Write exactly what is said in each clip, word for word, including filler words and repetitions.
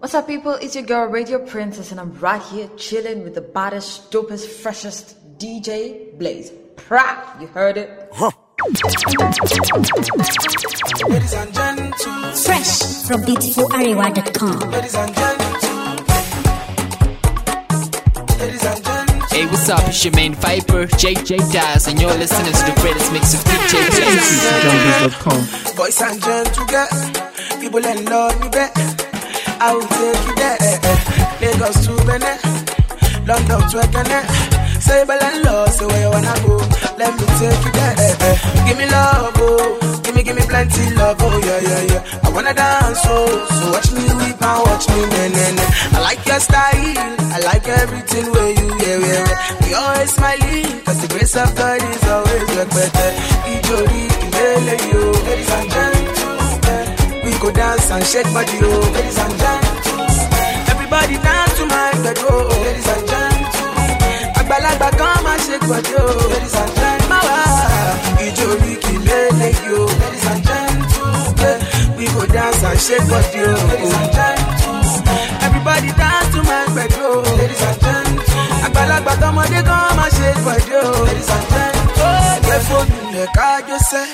What's up, people? It's your girl, Radio Princess, and I'm right here chilling with the baddest, dopest, freshest D J, Blaze. Pra! You heard it? Huh. Ladies and gentlemen, fresh from beautiful arewa dot com. Ladies and gentlemen, ladies and gentlemen. Hey, what's up? It's your main Viper, J J Daz, and you're listening to the greatest mix of D J Blaze. Boys and gentlemen, people in love, you bet. I will take you there. Lagos to Benin, London to Ekene. Say Belalo, say where you wanna go. Let me take you there. Give me love, oh. Give me, give me plenty love, oh yeah, yeah, yeah. I wanna dance, oh. So watch me weep and watch me, nah, nah, nah. I like your style, I like everything where you, yeah, yeah, yeah. We always smiling, cause the grace of God is always work better. Ijori, ilele, yo. Ladies and gentlemen, we go dance and shake body, oh. Ladies and gentlemen, everybody dance to my bed, oh. Ladies and gentlemen, Agbalagba come and shake body, oh. Ladies and gentlemen, Ijori kilele, yo. Ladies and gentlemen, we go dance and shake body, oh. Ladies and gentlemen, everybody dance to my bed, oh. Ladies and gentlemen, Agbalagba come and shake body, oh. Ladies and gentlemen, therefore you make I just say,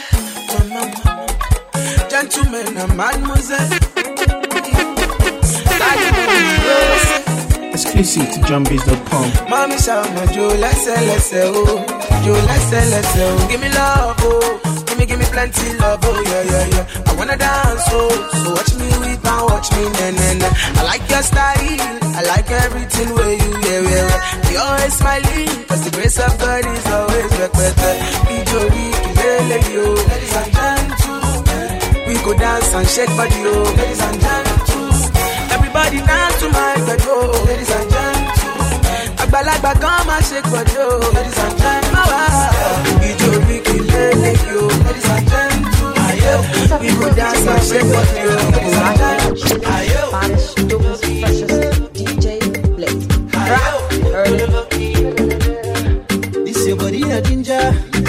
gentlemen and mademoiselle. Exclusive to Jumbies dot com. Mommy shout my Joe, let's say, let's say, oh. Joe, let's say, let's say, oh. Give me love, oh. Give me, give me plenty love, oh, yeah, yeah, yeah. I wanna dance, oh. So watch me weep and watch me, nah, nah, nah. I like your style, I like everything where you, yeah, yeah, yeah. You always smiling, cause the grace of God is always work better. Ijori, kilele, yo. Ladies and gentlemen, we go dance and shake body, oh. Ladies and gentlemen, everybody dance to my bed, oh. Ladies and gentlemen, Agbalagba come and shake body, oh. Ladies and gentlemen, Ijori kilele, yo. Ladies and gentlemen, we go dance and shake body, oh. Ladies and gentlemen, Baddest, dopest, freshest D J, Blaze. Heard it? This your body a ginger.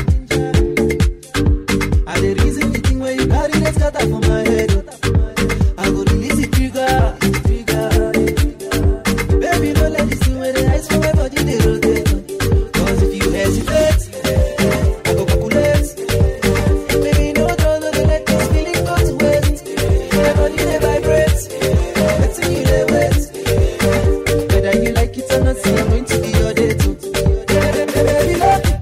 I the reason the thing where you got it, let's got that for my head. I go release the trigger, trigger. Baby, don't let this thing where the ice from my body they rotate. Cause if you hesitate, I go calculate. Baby, no, don't, don't let this feeling go to waste. My body they vibrate, let's see you they wait. Whether you like it or not, see I'm going to be your day too. Baby, love it.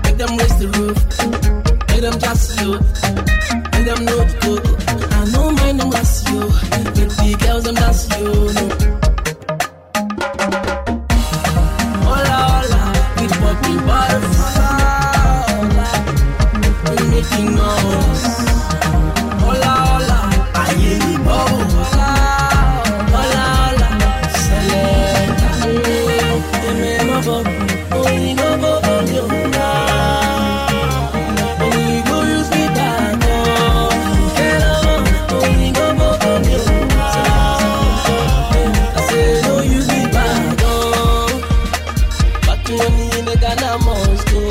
Make them just you, make them know the code. I know my party, oh no. Hola, hola, with poppy bottles. Hola, hola, we making noise. Hola, hola, I hear me bubble. Hola, hola, hola, select. Give me my bubble, oh, you go bubble, you know. And you go use me back, oh. Get on, oh, you go bubble, you know. I say, no use me back, oh. Back to money in the Ghana must go.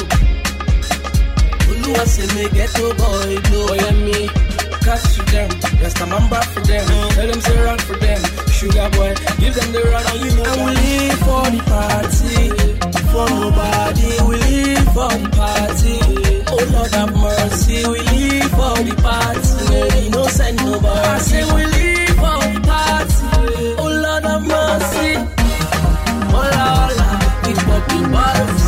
I say me get to boy blue. Oh yeah me, catch to them. Rest a mamba for them. Tell them say run for them. Sugar boy, give them the run and you know. And we live for the party, for nobody. We live for the party. Oh Lord have mercy, we live for the party. We no send nobody. I say we live for the party. Oh Lord have mercy. Hola hola, we popping bottles.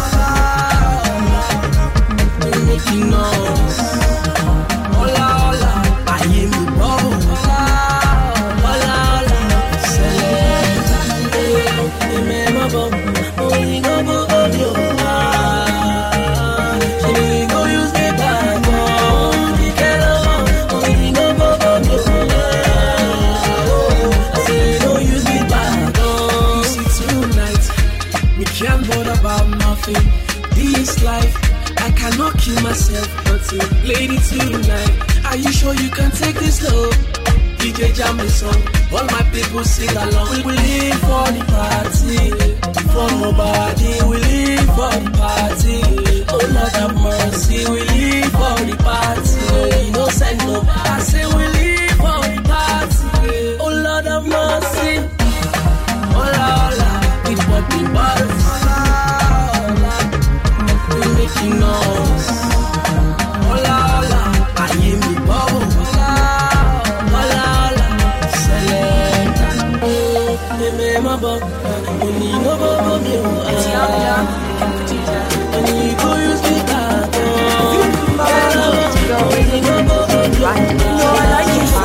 Making noise. Hola, hola, I hear me bubble. Hola, hola, hola, select. Give me my bubble, oh, you go bubble, you she go use me back, oh, you get along, oh, you go bubble, you I say, don't use me back, oh. You see, tonight, we can't bother about nothing. This life, I cannot kill myself until lady tonight. Are you sure you can take this slow? D J jam the song, all my people sing along. We will live for the party, for nobody. We live for the party. Oh Lord have mercy, we live for the party. No send no, I say we live for the party. Oh Lord have mercy. Hola hola, with poppy bottles. Making noise. Hola, hola, I hear me bubble. Hola, hola, hola, select. Oh, give me my bubble. Only no bubble, me. It's young, young. Only you go use me back. Oh, only no bubble, me. No, I like you.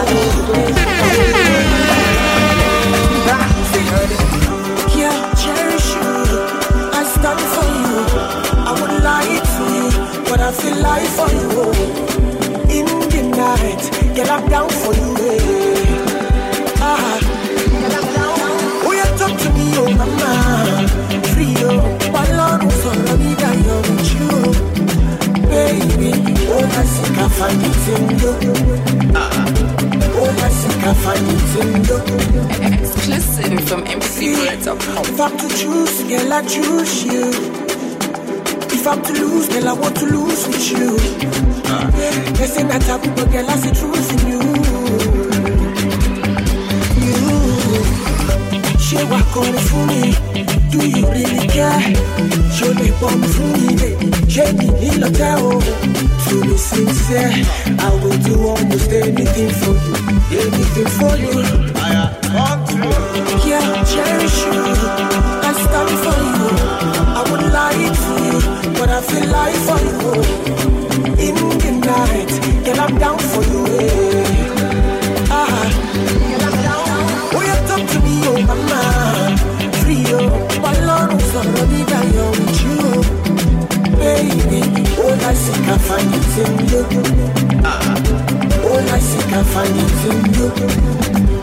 Yeah, cherish you. I stand for you. I would lie for you, but I feel like for you. In the night, get up down for you. Eh. Ah, oh you talk to me, oh mama, free oh, but Lord will follow me down here with you, baby. Oh I think I find it in you. Ah, oh I think I find it in you. Exclusive from M C World dot com. If I'm to choose, girl, I choose you. If I'm to lose, girl, I want to lose with you. Uh. They say that taboo, but girl, I see truth in you. You, she walk on it for me. Do you really care? Show me bomb for me, baby. She me in the town. To be sincere, I will do almost anything for you. Anything for you. I want to. Yeah, cherish you. I stand for you. I would lie for you, but I feel like for you. In the night, get up down for you. Eh. Ah, get up down. Oh, you talk to me, oh mama, free oh, but Lord will follow me down here with you, baby. Oh, I think I find it in you. Ah, oh, I think I find it in you.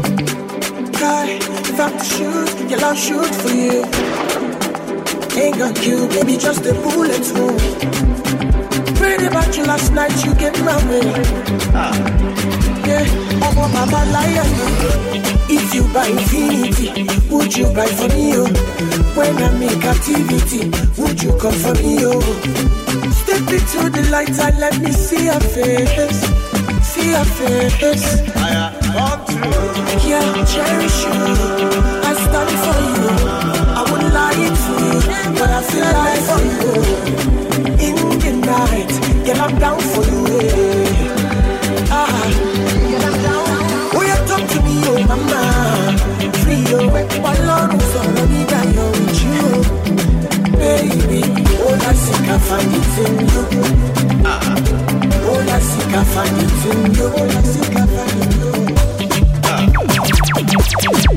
If I'm to shoot, girl, I'll shoot for you. Ain't got you, baby, just a bullet wound. Prayed about you last night, you get my way. Ah. Yeah, I'm a mama lion. If you buy infinity, would you buy for me, oh? When I make activity, would you come for me, oh? Step into the light and let me see your face. See your face. I want to. Yeah, cherish you. I stand for you. I would lie for you, but I feel like for you. In the night, get up down for you. Eh. Ah, get up down. Oh, you talk to me, oh mama, free oh, but Lord will follow me down here with you, baby. Oh, I think I find it in you. Ah. Oh, I think I find it in you. Oh, I think I find it in you.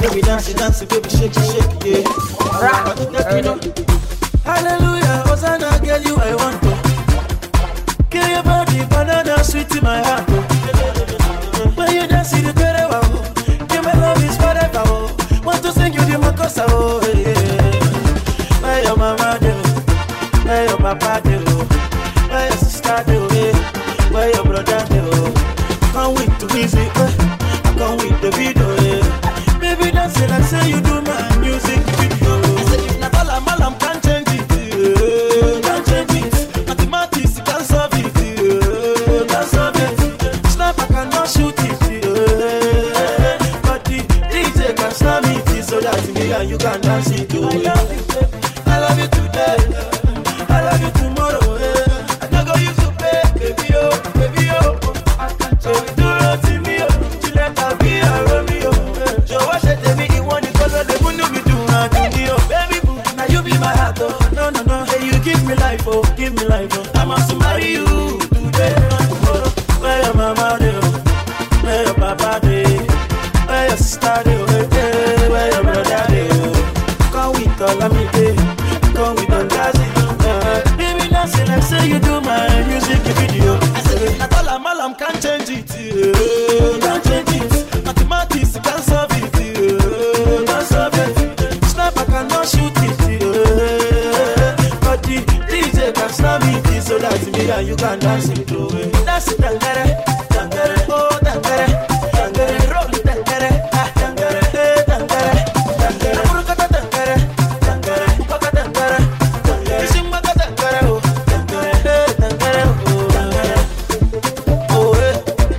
Baby, dance it, dance it, baby, shake it, shake it, yeah. Rock. Hallelujah, Hosanna, girl, you I want to. Kill your body, banana, sweet in my heart. Oh. When you dance, you do better, oh. Give my love is forever, oh. Want to sing you the makosa, oh, yeah. Where your mama do? Where your papa do? Where your sister do? Where your brother do? Can't wait to visit, I can't wait the video, yeah. Baby, dance it, I say you do my music video. I say if not all I'm all I'm can't change it, yeah. Can't change it. Mathematics can't solve it, yeah. Can't solve it. Snap I cannot shoot it, yeah. But the D J can slam it, so that me and you can dance it, yeah. I love you today, I love you tomorrow, yeah. I don't go use to pay, baby, oh, baby, oh. So do not see me, oh. You let her be a Romeo. So what should they be? You want the color, they wouldn't be doing nothing, oh. Baby, boo, now you be my heart, oh. No, no, no, hey, you give me life, oh, give me life, oh. I must marry you today, not tomorrow. Where your mama, do? Where your papa, do? Where your sister, do? Where your brother, do? Come with all of me, day. Come with all that, uh, baby, dancing like say you do my music video. I say, not all I'm all I'm can't change it, yeah. Can't change it. Mathematics can't solve it, yeah. Can't solve it. Snap I cannot shoot it, yeah. But the D J can slam it, so that me and you can dance it, yeah. Dance it, tangere, tangere, oh tangere, tangere, roll it, tangere, ah tangere, eh tangere, tangere, burukata tangere, tangere, upaka tangere, tangere, simaka tangere, oh tangere, eh tangere, oh tangere, oh eh,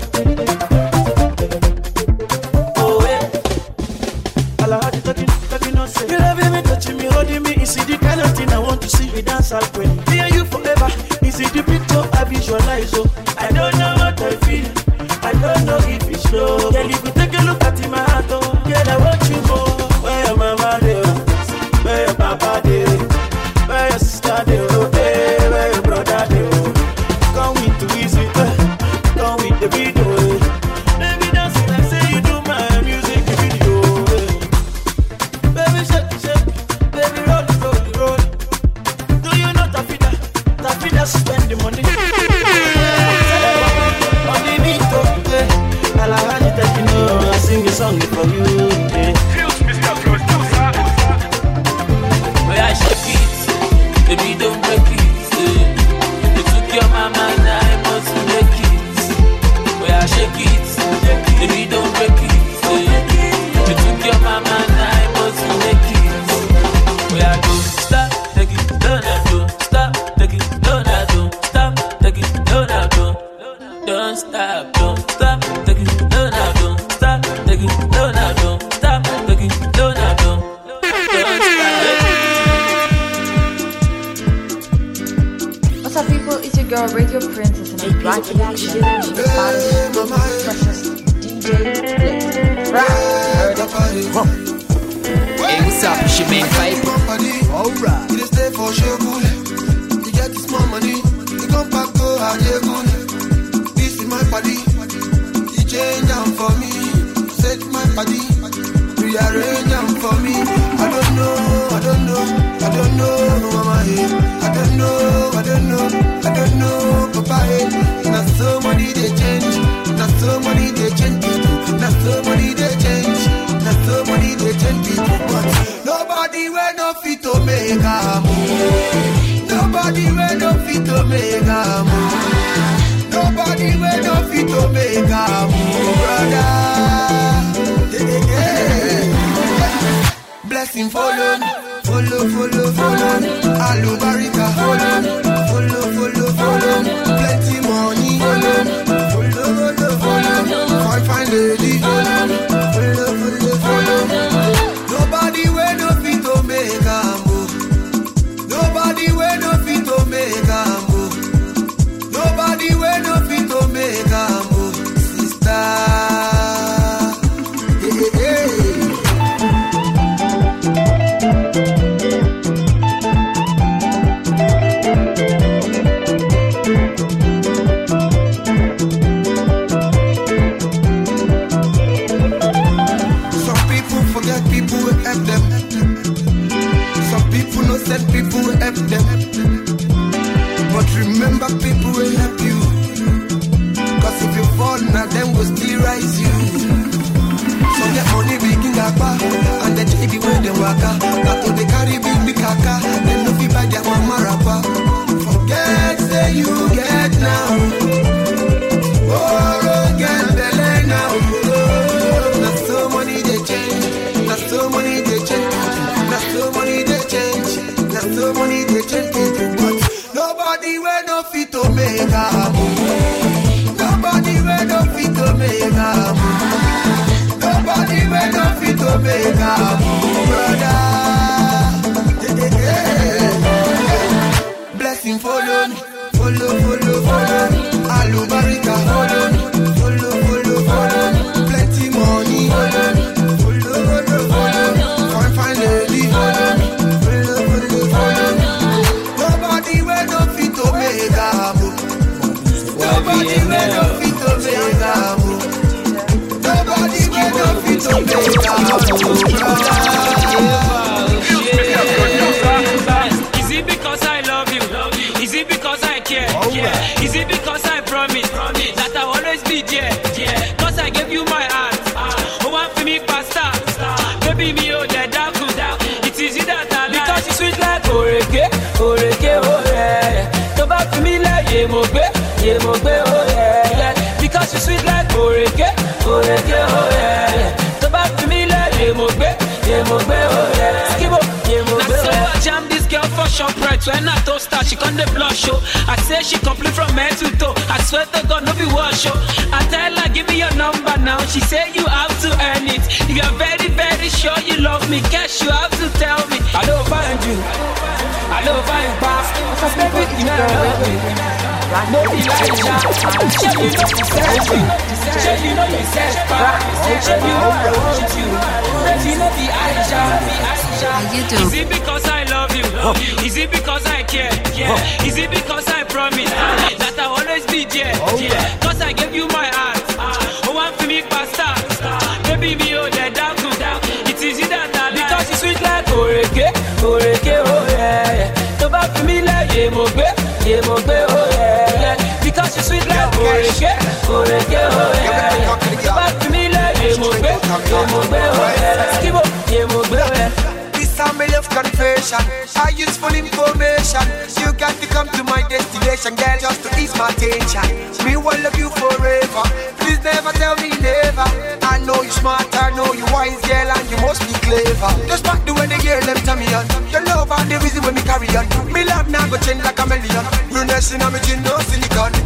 oh eh. Allah had it talking, talking on say. You loving me, touching me, holding me. Is it the kind of thing I want to see? We dance all when hear you forever. Is it the picture I visualize? Oh, I don't know what I feel. I don't know if it's love. Girl, if you take a look at my heart, oh, girl, I want you more. Where your mama do? Where your papa do? Where your sister do? Hey, where your brother do? Come with the visit, come with the video. Baby, dance it like say you do my music video. Baby, shake it, shake it. Baby, roll it, roll it, roll it. Do you know Tafida? Tafida spend the money. On the beat, oh, yeah. All I had it that you know, I sing a song for you, yeah. Where I shake it, baby, don't break it, yeah. You took your mama, now I must make it. Where I shake it, baby, don't break it, yeah. You took your mama, now I must make it. Where I don't stop, take it, don't I don't stop, take it, don't I don't stop, take it, don't I don't. Don't stop, don't stop, take it, don't I don't stop, take it, don't I don't stop, take it, don't I don't. Don't stop. What's up, people? It's your girl, Radio Princess, and I'm right here chilling with the baddest, freshest D J Blaze. Rock. Heard it. Hey, what's up? It's your man Piper. Alright. You stay for sure, cool. You get this more money. You come back to how you cool. This is my party. You change them for me. Set my party. Rearrange them for me. I don't know, I don't know, I don't know, mama. I don't know, I don't know, I don't know, papa. Not so money they change. Not so money they change people. Not so money they change. Not so money they change people. But nobody will no fit to make a move. Nobody will no fit to make a move. Nobody will no fit to make a move, brother. Hey, hey, hey. Blessing follow, follow, follow, follow. Alubarika follow, follow, follow, follow. Plenty money follow, follow, follow, follow. Fine, fine lady follow, follow, follow, follow. Nobody will no fit to make a move. Nobody will no fit to make a move. Nobody will no fit to make a move, sister. Hey, hey, hey. percent people will help them. But remember, people will help you. Cause if you fall, now them will still rise you. So get money big in Gapa, and the J B where they waka. After they carry big big kaka, then no fi buy their mama rapper. Forget say you get now. Oh, get the line now. Oh, not so money they change, not so money they change, not so money they change, not so money they change. But nobody will no fit to make a move. Nobody will no fit to make a move. Nobody will no fit to make a move, brother. Blessing follow me, follow, follow, follow me. Alubarika follow me, follow, follow, follow me. Plenty money follow me, follow, follow, follow me. Fine, fine lady follow me, follow, follow, follow me. Nobody will no fit to make a move. Nobody will no fit to make a move. Nobody will no fit to make a move, Is it because I love you? Is it because I care? Yeah. Is it because I promise that I'll always be there? Yeah. Cause I gave you my heart. Oh, one for me, pasta. Baby, me, oh, the dark. It is you that I like. Because you sweet like Oreke, Oreke, oh, yeah. Come back to me like Yemogbe, Yemogbe, oh, yeah. Because you sweet like Oreke, Oreke, oh, yeah. Come back to me like Yemogbe, Yemogbe, oh, yeah. Skibo, Yemogbe, oh, yeah. Jam this girl for shop right when I toast her, she come the blush show. I say she complete from head to toe. I swear to God, no be wash show. I tell her, give me your number now. She say you have to earn it. If you're very, very sure you love me, guess you have to tell me. I don't find you. I don't find past. Cause baby, you know love me. No be like that. Sure you know you said me. Sure you know you said past. Sure you know I want you. Baby, you know the Aisha, the Aisha. Is it because I love you? Is it because I care? Yeah. Is it because I promise that I'll always be there? Yeah. Cause I gave you my heart. Oh, one for me, pasta. Baby, me, oh, the dark. It is you that I like. Because you sweet like Oreke, Oreke, oh, yeah. Come back to me like Yemogbe, Yemogbe, oh, yeah. Because you sweet like Oreke, Oreke, oh, yeah. Come back to me like Yemogbe, Yemogbe, oh, yeah. Skibo, Yemogbe, oh, yeah. Family of confession, I use full information. You got to come to my destination, girl, just to ease my tension. Me will love you forever. Please never tell me never. I know you smart, I know you wise, girl, and you must be clever. Just back the way the girl them tell me on. Your love and the reason when me carry on. Me love now go change like a million. You nation on me chin, no silicon.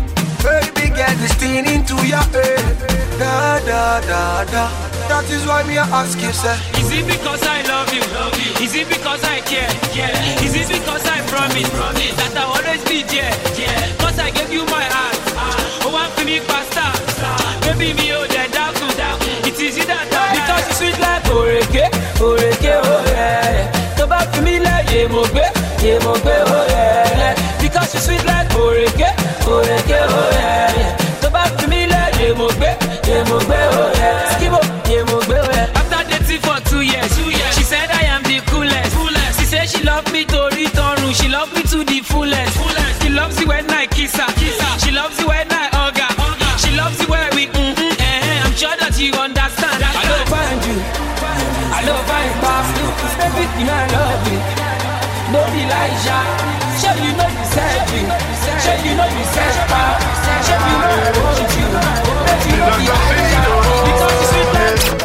Baby girl, this thing into your head. Da da da da. That is why me I ask you, sir. Is it because I love you? Is it because I care? Yeah. Is it because I promise that I'll always be there? Yeah. Cause I gave you my heart. Oh, one for me, pasta. Baby, me, oh, the dark. It is you that I like. Because you sweet like Oreke, Oreke, oh, yeah. Come back to me like Yemogbe, Yemogbe, oh, yeah. Because you sweet like Oreke, Oreke, oh, yeah. Come back to me like Yemogbe, Yemogbe, oh, yeah. Skibo, Yemogbe, oh, yeah. After dating for two years, two years, she said I am the coolest. coolest. She said she loved me to return room. She loved me to the fullest. fullest. She loves you when I kiss her. Kiss her. She loves you when I hug her. hug her. She loves you when we mm-hmm, eh, I'm sure that you understand. I don't find you. I don't find past you. Baby, you know I love you. No Elijah. Sure you know you said me. Sure you know you said past. Sure you know I want you. Baby, you know the Elijah. Because you sweet like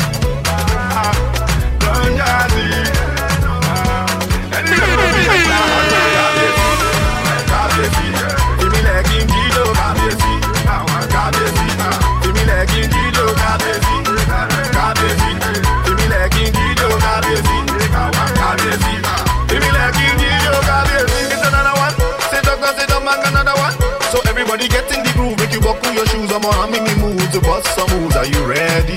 So everybody get in the groove, make you buckle your shoes. I'm on, make me move to bust some moves. Are you ready?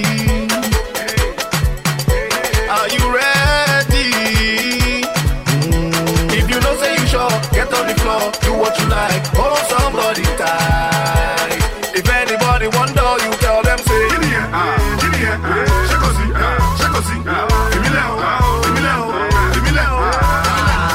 Are you ready? Mm. If you don't say you sure, get on the floor, do what you like, hold somebody tight. If anybody wonder, you tell them say, give me a, ah, give me a, ah, shake a see, ah, shake a see, ah, give me low, give me low, give me low.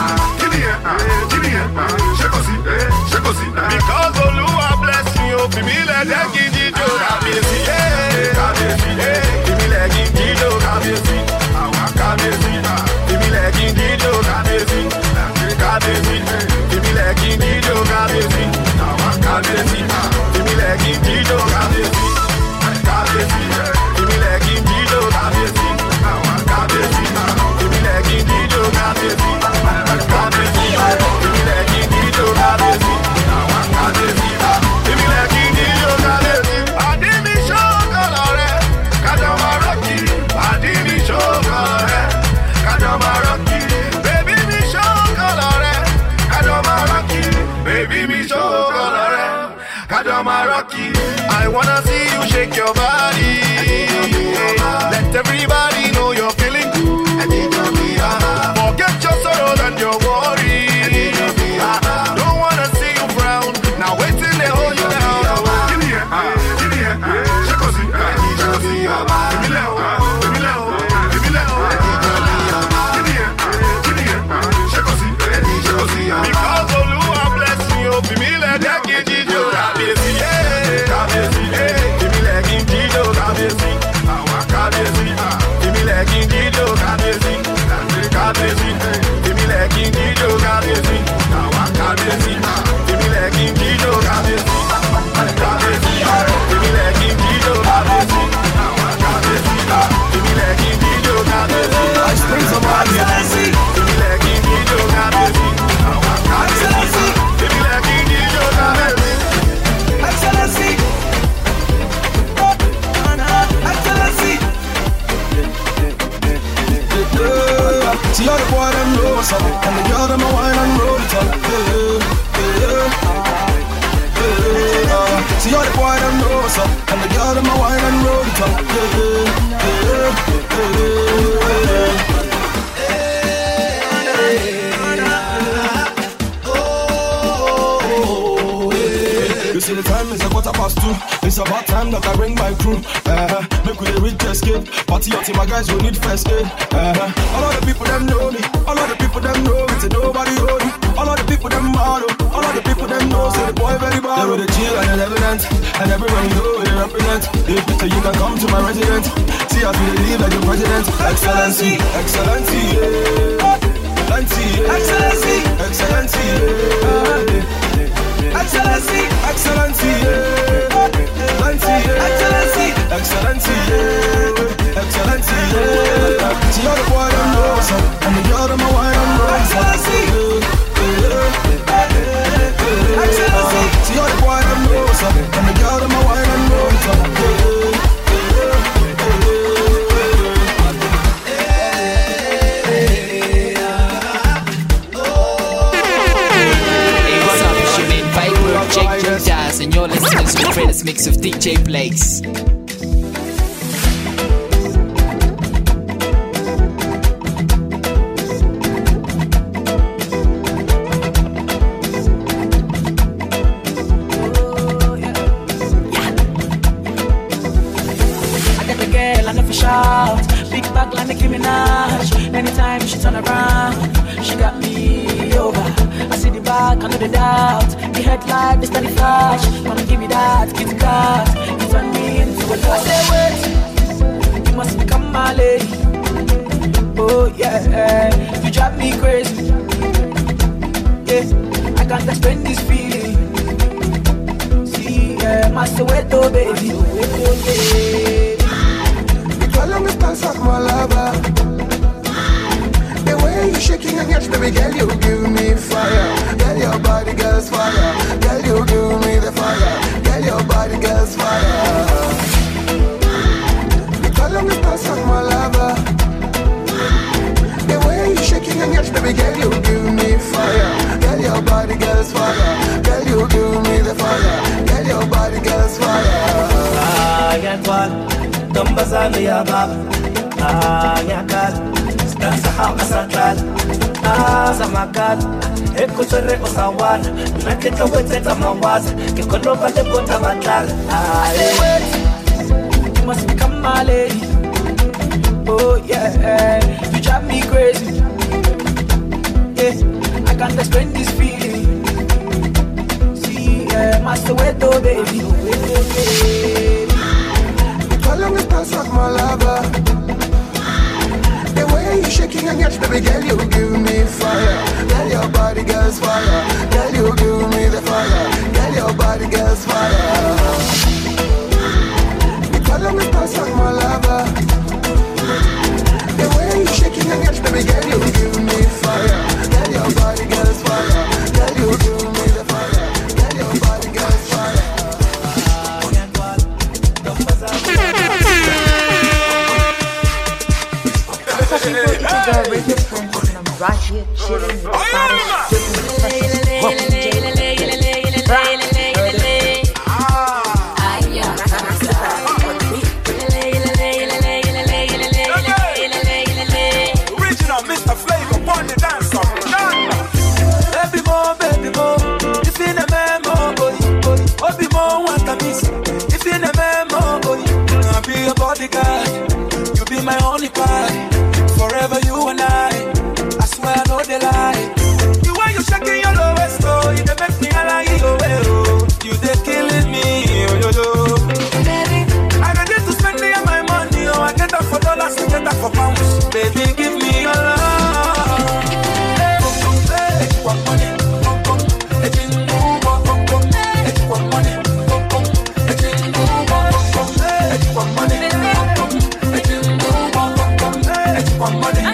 Rocky. I wanna see you shake your body. Let everybody know you're feeling good. Forget your sorrows and your worries. Don't wanna see you frown. Now wait till they hold you down. Give me a, give me a, shake us, give me a, give me a, give me a, give me a, give me a, give me a, shake us, shake us. Because Oluwa bless me, oh, give me like that, give me your kabiyesi, eh, kabiyesi, eh, give me like give me your kabiyesi, awa kabiyesi, ah, give me like give me your kabiyesi, kabiyesi, eh, give me like give me your kabiyesi, awa kabiyesi, ah, give me like give me your kabiyesi, kabiyesi, ah, give me like give me your kabiyesi, awa kabiyesi, ah, give me like give me your kabiyesi, I spring some kabiyesi, give me like give me your kabiyesi, awa kabiyesi, give me like give me your kabiyesi. Excellency, Excellency. See all the boy them know what's up, and the girl them a wine and roll it up. See all the boy them know what's up, and the girl them a wine and roll it up. You see the time is a quarter past two. It's about time that I bring my crew. Uh-huh. Make we reach the escape. Party out, my guys will need first aid. Uh-huh. All of the people them know me. All of the people them know me. Say nobody hold me. All of the people them mad. All of the people them know. Say the boy very bad. They with the chill and the evidence. And everywhere we go, they represent. If so you can come to my residence. See us we live like the president. Excellency, excellency, yeah. Excellency, yeah. Excellency, excellency, yeah. Excellency, excellency, yeah. Excellency, yeah. Excellency, excellency, yeah. Excellency, yeah. See all the boy them know so, and the girl them a wine and roll. Excellency, excellency. See all the boy them know so, and the girl them a wine and roll. J J Jazz, and you're listening to the greatest mix of D J Blaze. Shout, big back like Nicki Minaj. Anytime she turn around, she got me over. I see the back, I know the doubt. The headlight, the steady flash. Come give me that, Kit Kat. You turn me into a love. I say wait, you must become my lady. Oh yeah, you drive me crazy. Yeah, I can't explain this feeling. See, yeah, my Soweto baby, Soweto baby. How long is dance like my lover? The way you shaking and yes, baby girl, you give me fire. Girl, your body girl's fire. Girl, you give me the fire. Girl, your body girl's fire. How long is dance like my lover? The way you shaking and yes, baby girl, you give me fire. Girl, your body girl's fire. Girl, you give me the fire. Girl, your body girl's fire. Ah, get one. Tumbazani ya baba, ah nyakal, stanza hauka sakal, ah zamakal, ekutere osawan, nakita wete tamawaz, kikono pate bota matal, ah wait, you must become my lady. Oh yeah, you drive me crazy. Yeah, I can't explain this feeling. See, yeah, my Soweto baby, Soweto baby. How long is dance like my lover? The way you shaking and yes, baby girl, you give me fire. Girl, your body girl's fire. Girl, you give me the fire. Girl, your body girl's fire. How long is dance like my lover? The way you shaking and yes, baby girl, you give me fire. Girl, your body girl's fire. Girl, you give me the fire. Girl, your body girl's fire. Radio Prince, and I'm right here chilling with the baddest, want money.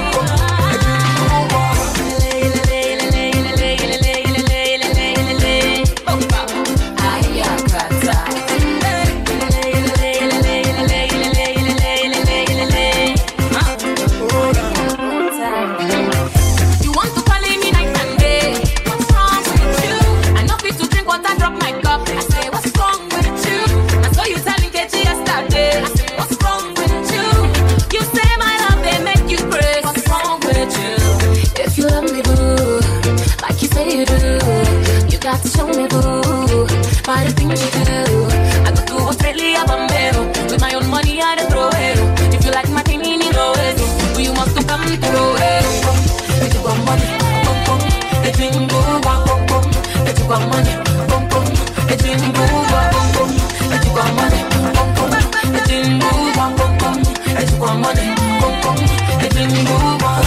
Show me boo, by the things you do. I go to Australia, Bombay, with my own money I dey throw it. If you like my thing, you know it. You must to come through it. If you want money, boom boom, the thing go boom boom. If you want money, boom boom, the thing go boom boom. If you want money, boom boom, the thing go boom boom. If you want money, boom boom, the thing go boom boom.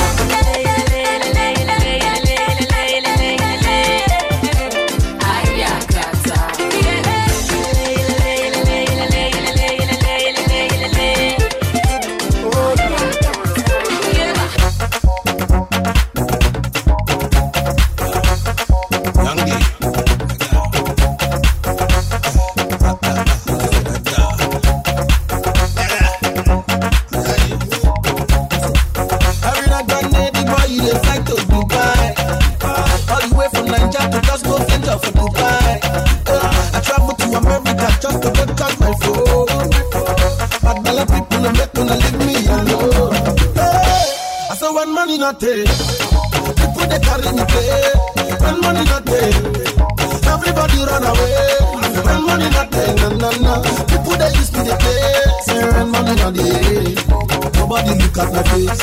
People they carry me play. When money not there, everybody run away. When money not there, no no no. People they use me to play. Say when money not there, nobody look at my face.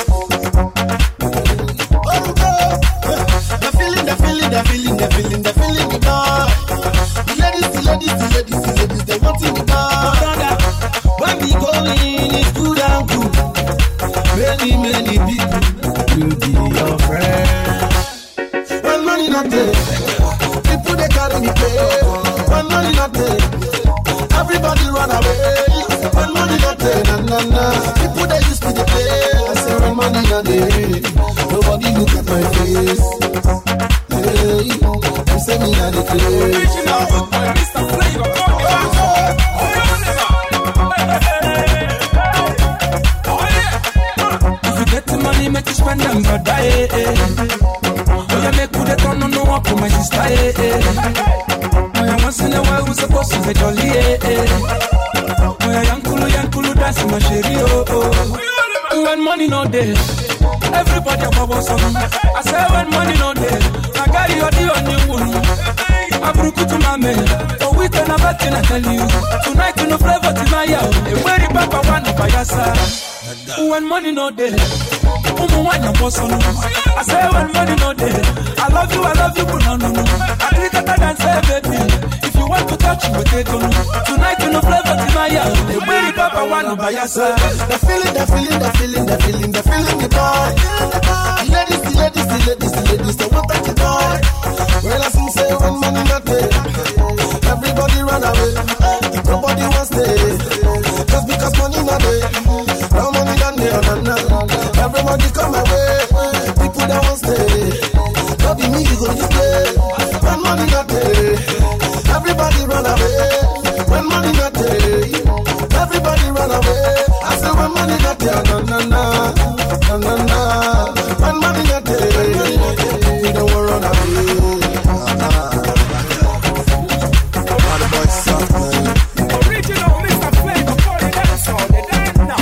Oh God, the feeling, the feeling, the feeling, the feeling, the feeling the bar. The ladies, the ladies, the ladies, the ladies, they want in the bar. When we go in, it's good and good. Many, many people. You be your friend. When money not there, people they carry me play. When money not there, everybody run away. When money not there, na na na. People they used to the play. I say when money not there, nobody look at my face. Hey, you say me not the place. Original boy, Mister Flavor, call me back. Money make you spend them, but die. Eh, eh. Oh, you make good at on no one for my sister. Eh, eh. Oh, you once in a while we supposed to be jolly. Eh, eh. Oh, you young kulu, young kulu dance my sherry. Oh, oh. When money no day, everybody above us. I say when money no day, I got you the only one. I broke to my man. Oh, we can have a thing I tell you. Tonight you no flavor to my yard. Where the papa want to buy your side. When money no day. I say when money no day, I love you, I love you, but no, no, no. I treat better than say, baby, if you want to touch me, take on. Tonight you no flavor to my yard. The way papa want to buy your side. The feeling, the feeling, the feeling, the feeling, the feeling, the boy. The ladies, the ladies, the ladies, the ladies, they want that boy. Well, I sing say when money not there, everybody run away. Nobody wants stay, just because money not there. No money not there, no, no. Everybody come my way. People that won't stay. Don't be me, you go to play. When money not there, everybody run away. When money not there, everybody run away. I say when money not there, no no no, no no no. When money not there, we don't want run away. All the boys soft man. Original Mister Flavor, for the dance all the dance now.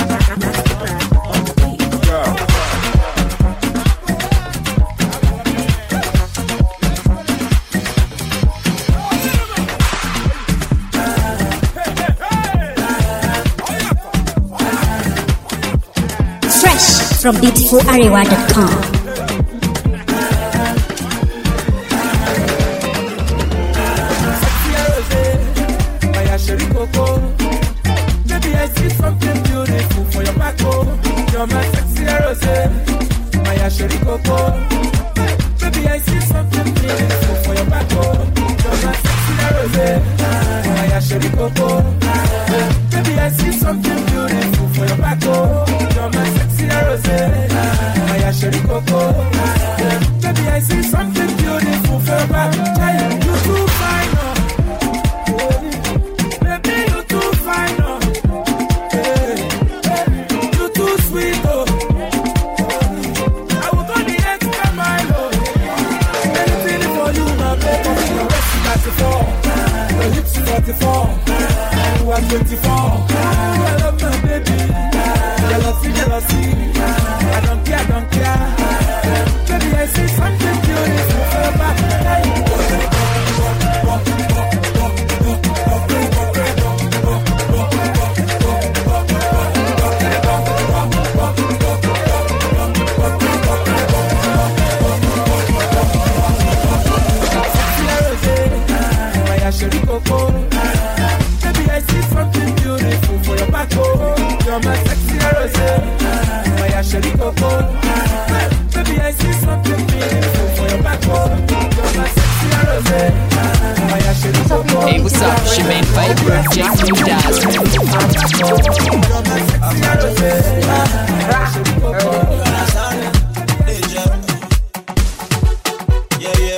From beautiful arewa dot com. Baby, I see something beautiful for your back, oh. You're my sexy rose, my Asheri Coco. Baby, I see something beautiful for your back, oh. You're my sexy rose, my Asheri Coco. Baby, I see something beautiful for your back, oh. You're my sexy rose. Baby, I see something beautiful for your backbone. You're my sexy rose. Hey, what's up? Shemaine Viper, J J Jazz. Yeah, yeah.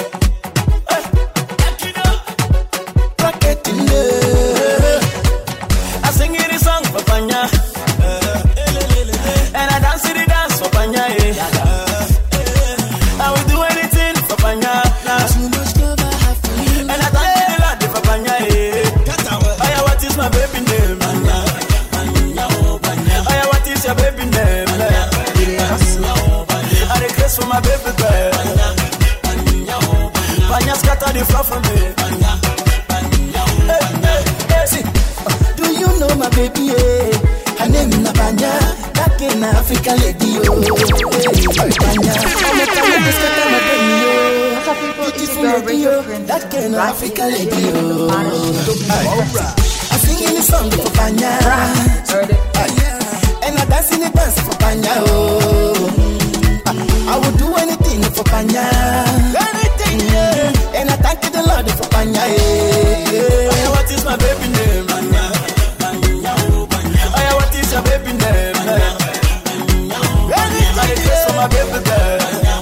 I sing you the song for Panya, and I dance to the dance for Panya. I will do anything for Panya. And I thank the Lord for Panya. Aya, what is my baby name? Aya, what is your baby name? I request for my baby girl. Panya scatter the floor for me. Do you know my baby? Eh? Her name is Panya, that in African lady. Oh, Panya, I'm a Panya, scatter my baby. Beautiful lady, that in African lady. Oh, I'm singing the song for Panya, and I dance in the dance for Panya. Oh, I would do anything for Panya, anything, yeah. And I thank the Lord for Panya. Aya, what is my baby name? Aya, what is your baby name? I request for my baby girl.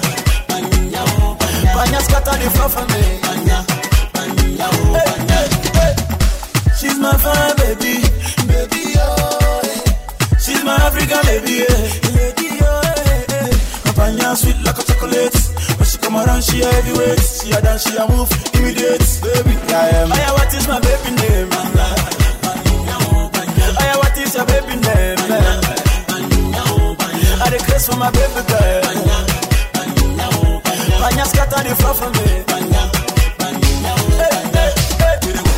Panya scatter the floor for me. Hey, hey, hey. She's my fine baby, baby, oh. She's my African lady, yeah. Lady, oh, hey, hey. Panya sweet like a chocolate. When she come around, she heavyweight. She a dance, she a move, immediate, baby. I am. Aya, what is my baby name? Aya, what is your baby name? I request for my baby girl. Panya scatter the floor for me. Hey, hey, hey.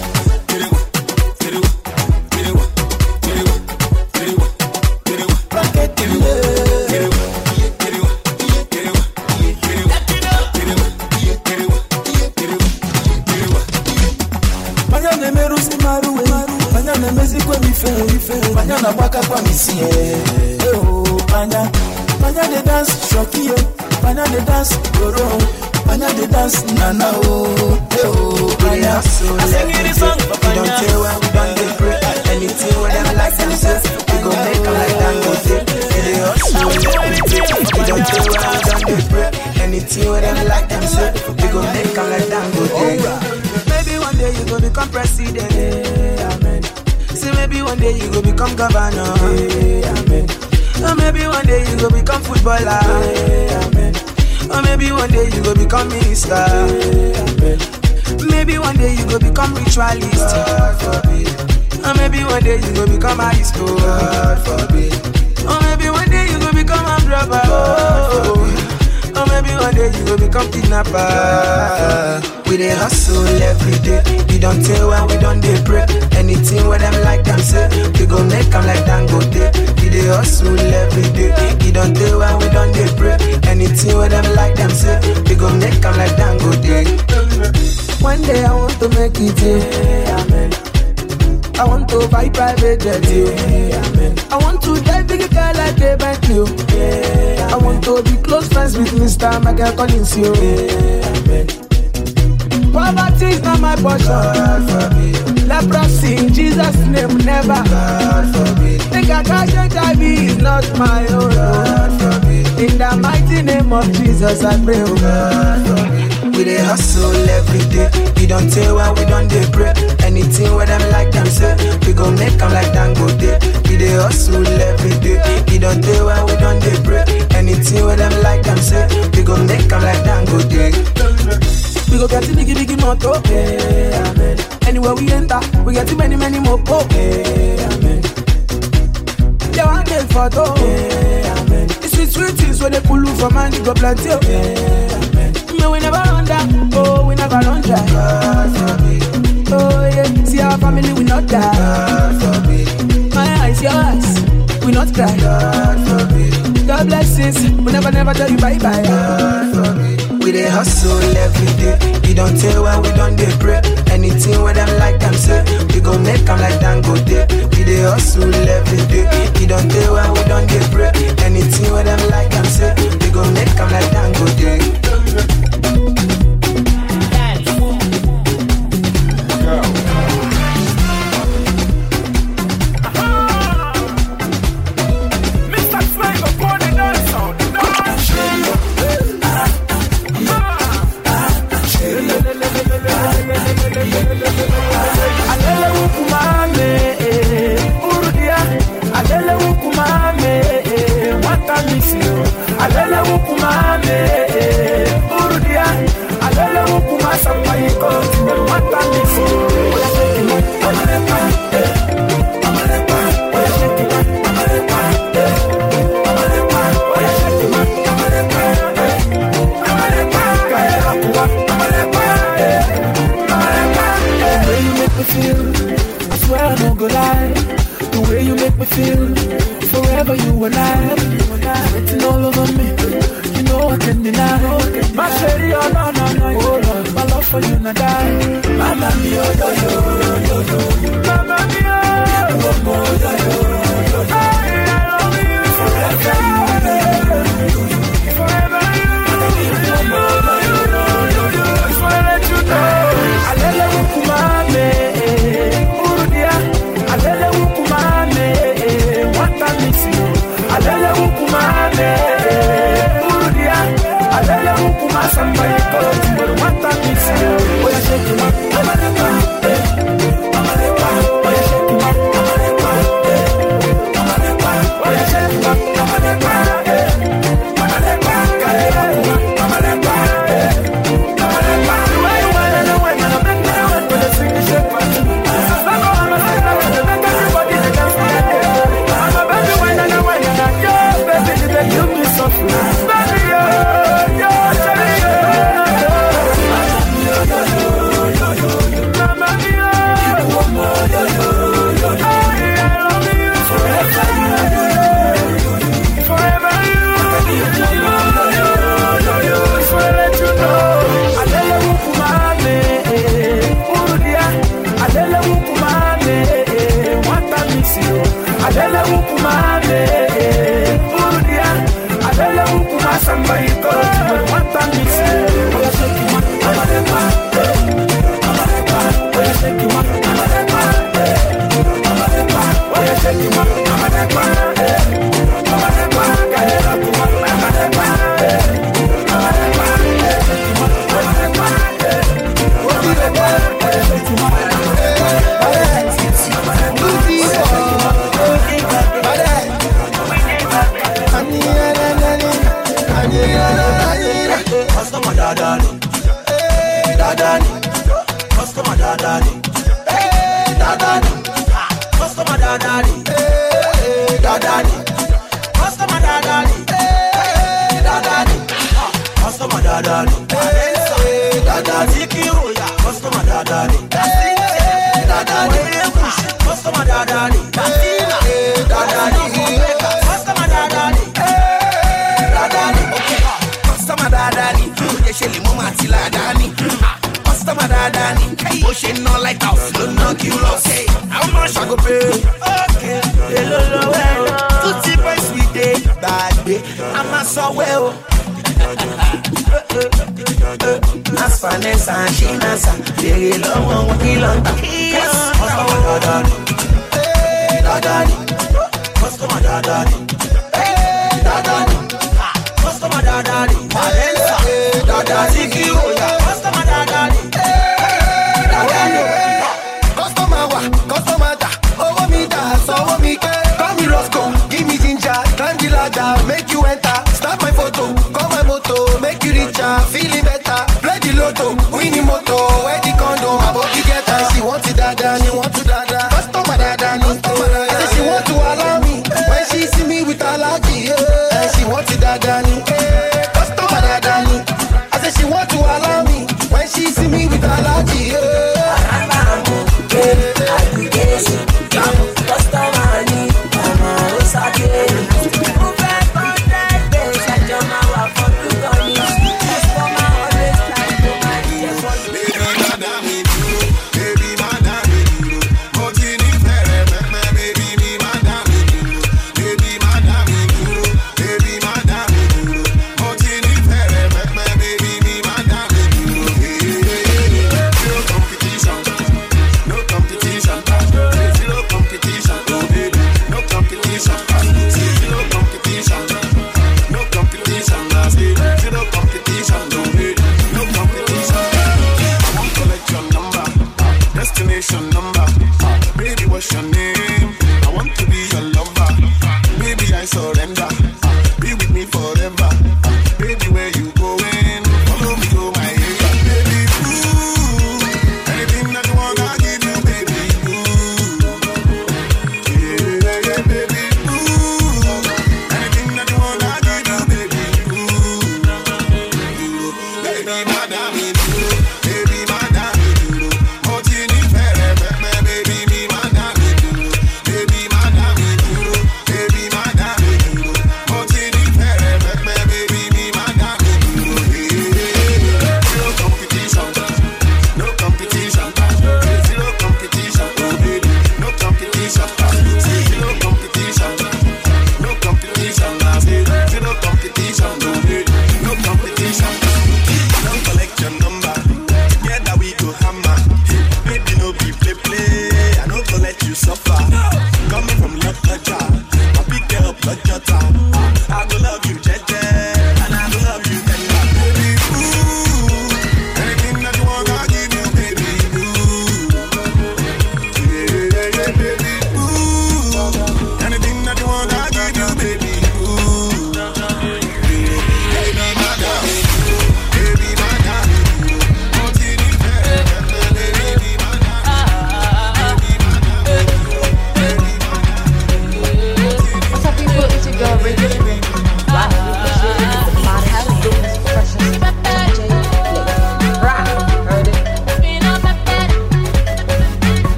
Panya ne merusi maruwe, Panya ne mezi kwe mi fe, Panya na waka kwa misi eh. Oh, Panya, Panya de dance shoki eh. Panya de dance goro, Panya de dance nana oh. Oh, Panya. I sing you the song for Panya. We don't tell when we don't dey pray. Anything with them like them say, we gon' make them like that go day. We dey hustle. We don't tell when we don't dey pray. Anything with them like them say, we gon' make them like that go day. Maybe one day you go become president, yeah, amen. See, maybe one day you go become governor, yeah, amen. Or maybe one day you go become footballer, yeah, amen. Or maybe one day you go become minister, yeah, amen. Maybe one day you go become ritualist, God forbid. Or maybe one day you go become high school, God forbid. Or maybe one day you go become a brother, God forbid. Or maybe one day you will become kidnapper. We dey hustle every day. We don't tell when we don't dey pray. Anything where them like them say, we gon' make them like Dangote. We dey hustle every day. We don't tell when we don't dey pray. Anything where them like them say, we gon' make them like Dangote. One day I want to make it, yeah, amen. I want to buy private jet, yeah, amen. I want to drive big car like a Bentley, yeah, I want to be close friends with Mister Michael Collins, yeah, amen. Poverty is not my portion, God forbid. Leprosy in Jesus' name, never, God forbid. Think I catch H I V is not my own, God forbid. In the mighty name of Jesus, I pray, oh God forbid. We dey hustle every day. We don't tell when we don't dey pray. Anything where them like them say, we gon' make them like Dangote. We dey hustle every day. We don't tell when we don't dey pray. Anything where them like them say, we gon' make them like Dangote. We go get the biggie biggie moto, yeah, amen. Anywhere we enter, we get many many more, yeah, amen. They want get photo, yeah, amen. It's sweet sweet things when they pull you from and you go plenty, yeah, amen. No, we never run down, oh, we never run dry, God forbid. Oh yeah, see our family we not die, God forbid. My eyes, your eyes, we not cry, God forbid. God blessings, we never never tell you bye bye, God forbid. We dey hustle every day. We don't tell when we don't dey pray. Anything where them like them say, we gon' make them like Dangote. We dey hustle every day. We don't tell when we don't dey pray. Anything where them like them say, we gon' make them like Dangote. Customer,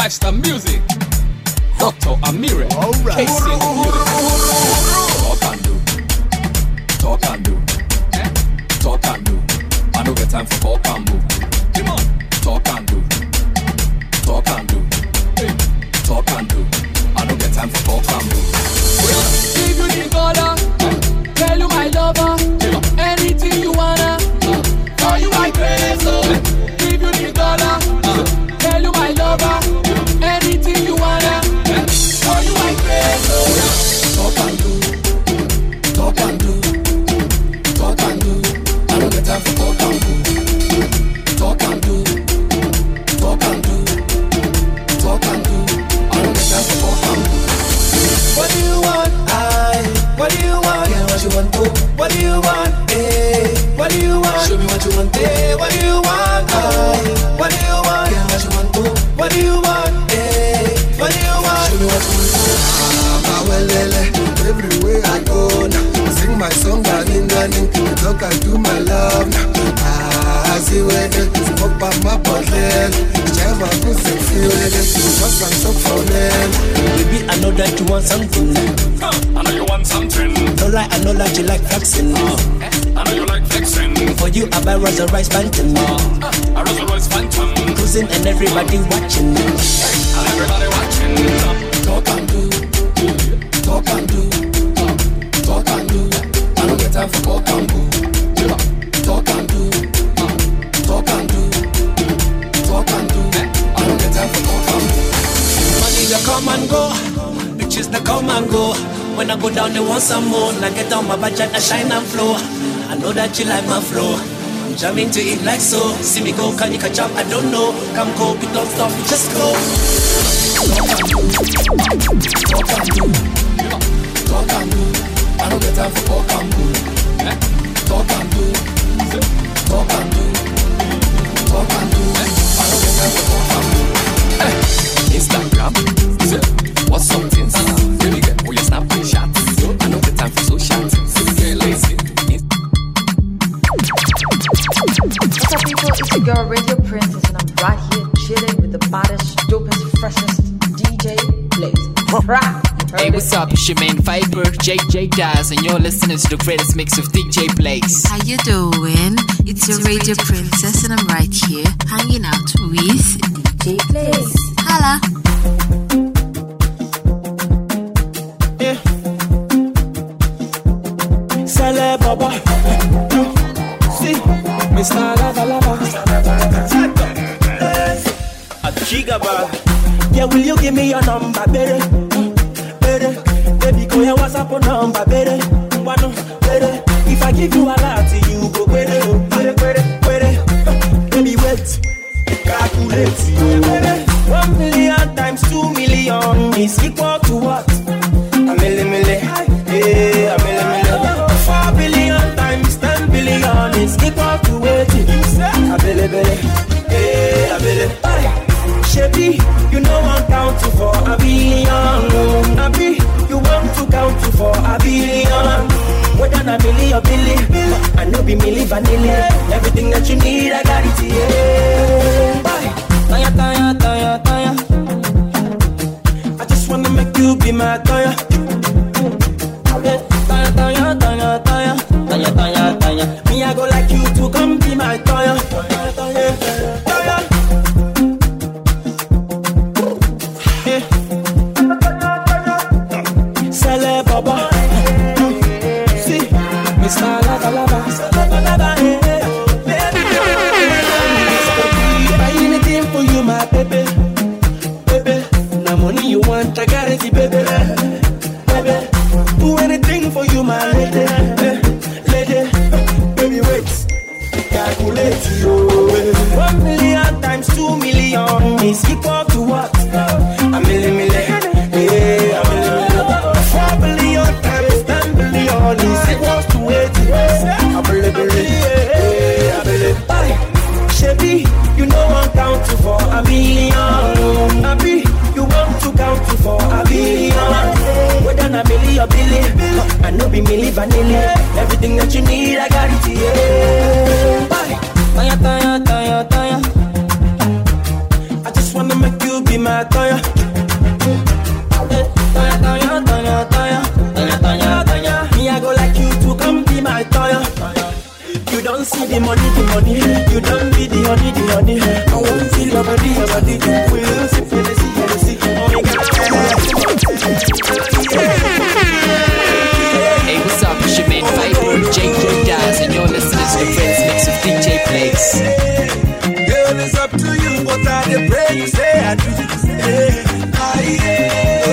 Lifestyle music. Doctor Amira. Alright. K C music. Talk and do. Talk and do. Eh? Talk and do. I don't get time for talk and do. Come on. Talk and do. Talk and do. Hey. Talk and do. I don't get time for talk and do. Give you the dollar, tell you my lover, anything you wanna, for you I pray so. Give you the dollar, tell you my lover, anything you wanna, for you I pray so. Talk and do, talk and do, talk and do. I don't get time for talk and do. Talk and do, talk and do, talk and do. I don't get time for talk and do. What do you want? I. What do you want? Yeah, what you want? Oh, what do you want? Hey, what do you want? Show me what you want. Hey, what do you want? I. What do you want? Yeah, what you want? Oh, what do you want? Hey, what do you want? Show me what you want. Ah, well, everywhere I go now, I sing my song, darling, darling. I talk, I do my love now. Ah, I see where they smoke by my bottle. Share my pussy, feel it. What's on top for them? Baby, I know that you want something. Huh, I know you want something. No lie, I know that you like flexing. Uh, I know you like flexing. For you, I buy Rolls Royce Phantom. Uh, I Rolls Royce Phantom. Cruising and everybody watching. And everybody watching. Talk and do, talk and do, talk and do. I don't get time for talk and do. Talk and do, talk and do, talk and do. I don't get time for talk and do. Money they come and go, bitches they come and go. When I go down they want some more. And I get down my budget, I shine and flow. I know that you like my flow. I'm jamming to it like so. See me go, can you catch up? I don't know. Come go, we don't stop, we just go. Talk and do, talk and do, talk and do. I don't get time for talk and do. Talk and do, talk and do, talk and do. I don't get time for talk and do. Hey, Instagram, what's some things? Baby girl, will you snap my shots? I know the time for so shots. Baby girl, lazy. What's up, people? It's your girl Radio Princess, and I'm right here chilling with the baddest, dopest, freshest D J Blaze. Hey, what's up? It's your man Viper, J J Daz, and you're listening to the greatest mix of D J Blaze. How you doing? It's your Radio Princess, and I'm right here hanging out with D J Blaze. Holla. Yeah. Sale Baba. See, Mister Lava Lava. A gigabag. Yeah, will you give me your number, baby? Baby, baby, go your WhatsApp number, baby. One, baby. If I give you a lot, you go baby, baby, baby, baby. Baby, wait, calculate, baby. One million times two million is equal to what? A million, million, yeah, a million, million. Four billion times ten billion is equal to eighty. A billion, billion, yeah, a billion. Shebi, you know I'm counting for a billion. Abi, you want to count for a billion. More than a million, billion. I know be milli vanilla. Everything that you need, I got it here. Bye. Taya, taya, taya, taya. I just wanna make you be my taya. Taya, taya, taya, taya, taya, taya, taya. Me, I go like you to come be my taya. Taya, taya, taya. Sale Baba. See, Mister Lava Lava. Lava Lava, yeah. Baby, buy anything for you, my baby. Baby, no money you want, I got it, baby. Baby, do anything for you, my lady. Lady, baby, wait. Calculate you. One million times two million is equal to what? A million, million. Yeah, a million, million. Four billion times ten billion is equal to eighty. A billion, billion. Yeah, a billion. Shebi, you know I'm counting for a million. Abi, you want to count for a billion. More than a million, billion. I know be milli vanilla. Everything that you need, I got it here. Bye. Taya, taya, taya, taya. I just wanna make you be my toya, toya. Toya, toya, toya, toya. Toya, toya, toya. Me, I go like you to come be my toya. You don't see the money, the money. You don't be the honey, the honey. I want to feel your body, your body. We will see, feel the see, the see. Oh my God. Hey, what's up? It's your main Viper, J J Daz, and you're listening to the Friends Mix of D J Blaze. Girl, it's up to you, but I dey pray you say I do. Hey, ah, yeah.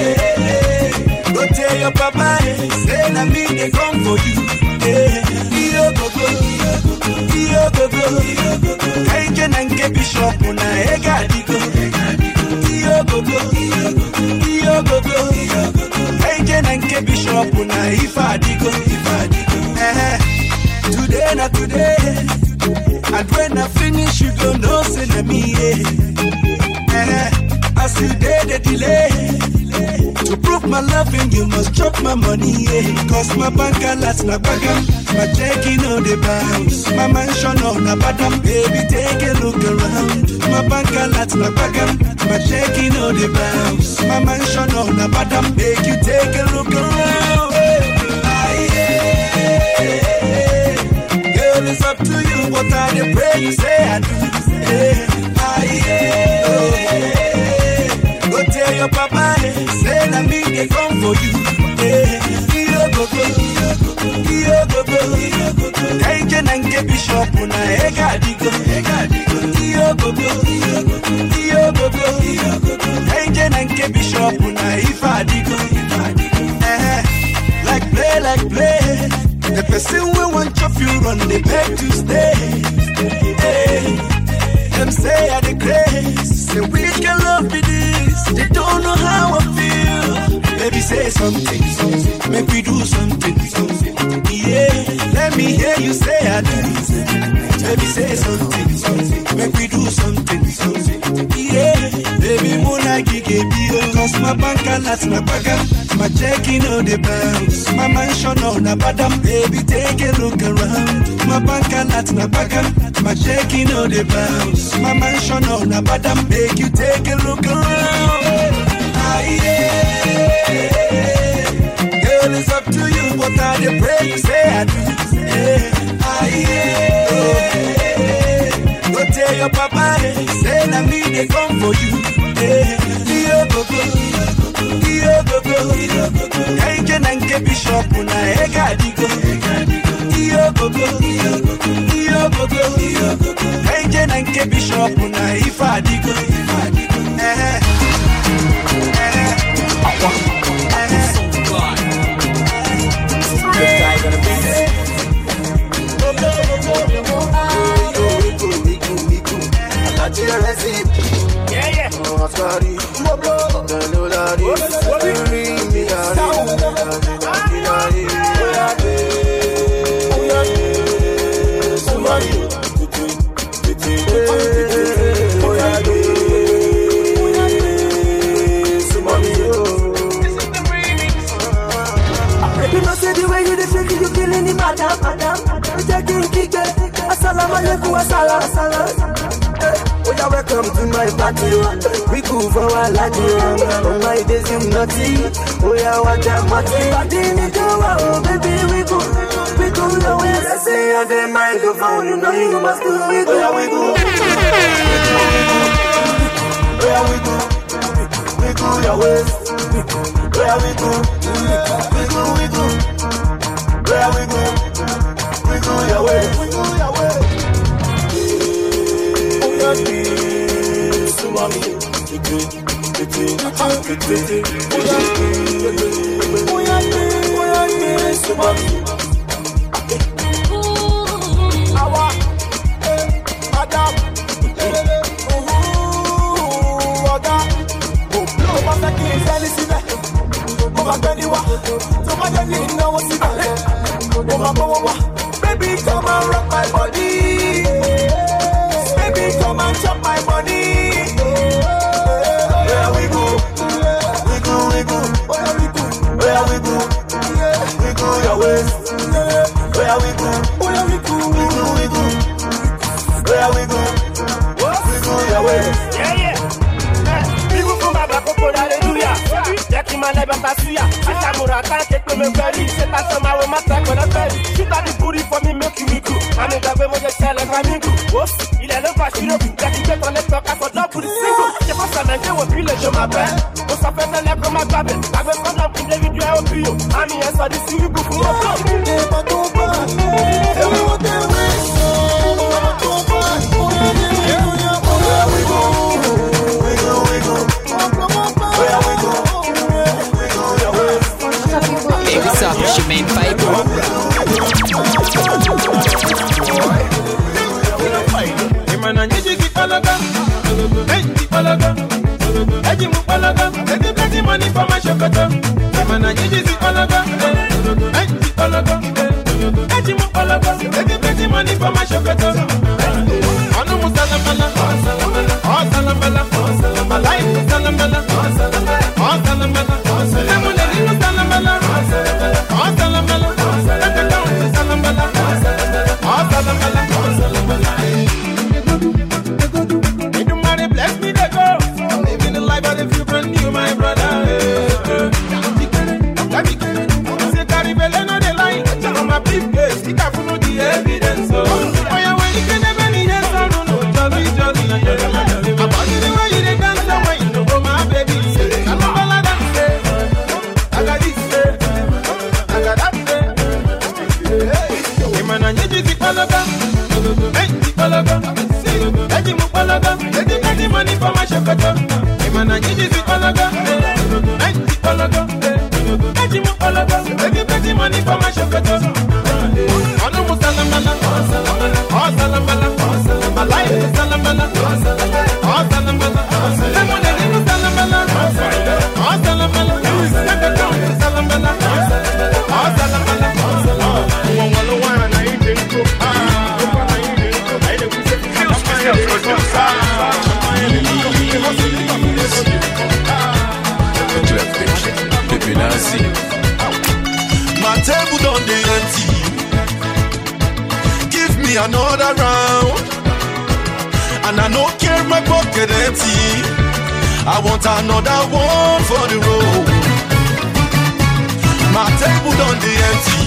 Oh, go tell your papa, eh, say na me dey come for you. Hey, iyo go go, iyo go go. Kaije na nke bishop na ega digo. Iyo go go, iyo go go. Kaije na nke bishop na ifa digo, ifa digo. Eh, today na today. And when I finish, you gon' know, say na me, yeah. Uh, as you did the delay, to prove my loving, you must chop my money, yeah. Cause my bank alerts na bagam, my checking on the bounce, my mansion on the bottom, baby, take a look around. My bank alerts na bagam, my checking on the bounce, my mansion on the bottom, make you take a look around. Ah, yeah. It's up to you, but I dey pray you say I do. Hey, ah, yeah. Oh, yeah. Go tell your papa, eh, say na me dey come for you. Hey, iyo go go, iyo go go. Kaije na nke bishop na ega digo, ega digo. Iyo go go, iyo go go. Kaije na nke bishop na ifa digo, ifa digo. Eh, like play, like play. The person we want to you run the beg to stay. Hey, them say I the grace. Say we can love me this. They don't know how I feel. Baby say something, something. Make we do something, something. Yeah, let me hear you say I do. Baby say something, something. Make we do something, something. Yeah, baby muna gige bio. Cause my bank alerts na bagam. My checking on the bounce, my mansion on the bottom, baby take a look around. My bank alerts na bagam, my checking on the bounce, my mansion on the bottom, make you take a look around. Ah, yeah. Girl, it's up to you, but I dey pray you say I do. Yeah. Ah, yeah. Oh, go tell your papa, eh, say na me dey come for you. Yeah. Iyo go go, iyo go go. Kaije na nke bishop na ega digo. Iyo go go, iyo go go. Kaije na nke bishop na ifa digo. Eh, eh, this guy gonna be there. Yeah, yeah. Oh, sorry. Assalamu alaikum, assalam, assalam. Oh, yeah, welcome to my party. We go for a lady. On my days, you naughty. Oh, yeah, what I'm naughty. Party in the oh, baby, we go. We go the way I say on the microphone. You know you must do it. Oh, yeah, we go. Oh, yeah, we go. We go your ways. Oh, yeah, we go. We go, we go. Oh, yeah, we go. We go your way. We go your way. Baby, come and rock my body. Baby, come and chop my body. Where we go? We go, we go. Where we go? Where we go? We go your ways. Where we go? Where we go? We go, we go. Where we go? We go your ways. Yeah, yeah. We Batasuya, Atamura, can't take me very. Set us on my matter when I'm very. Shoot at the booty for me, make you wiggle. I know that we will just tell a amigo. Whoops, il est le vachiro, that you get on the talk for love for the single. The first time I get what village on my bed. What's up, and let go my cabin. I will come up in the video, I will be you. I'm here, so this you go for Hey, what's up? It's your main fiber. Money for my shakata, man, I need this palaga, I need palaga, I need palaga, take money for my shakata. I know Salamala, oh Salamala, my life is Salamala, oh Salamala, I'm on the new Salamala, oh Salamala, let the count to Salamala, oh Salamala, oh Salamala. Bless me, they go. I'm living the life of the few brand new, my brother. Evidence, oh, why are we can never need a son? No, jolly, jolly, about the way you dance, the way you know, my baby. I'm a ballad, I got this, I got that. Hey, man, I need you to palaga, hey, palaga, hey, palaga, take the money for my shakata. Hey, man, I need you to palaga, hey, palaga, hey, palaga, take the money for my shakata. Salamala, oh Salamala, my life is Salamala, oh Salamala, lemon and little Salamala, oh Salamala, let the count is Salamala, oh Salamala, oh Salamala, I ain't in cook, I ain't in cook, my table don't be empty. Another round, and I don't care my pocket empty. I want another one for the road. My table done the empty.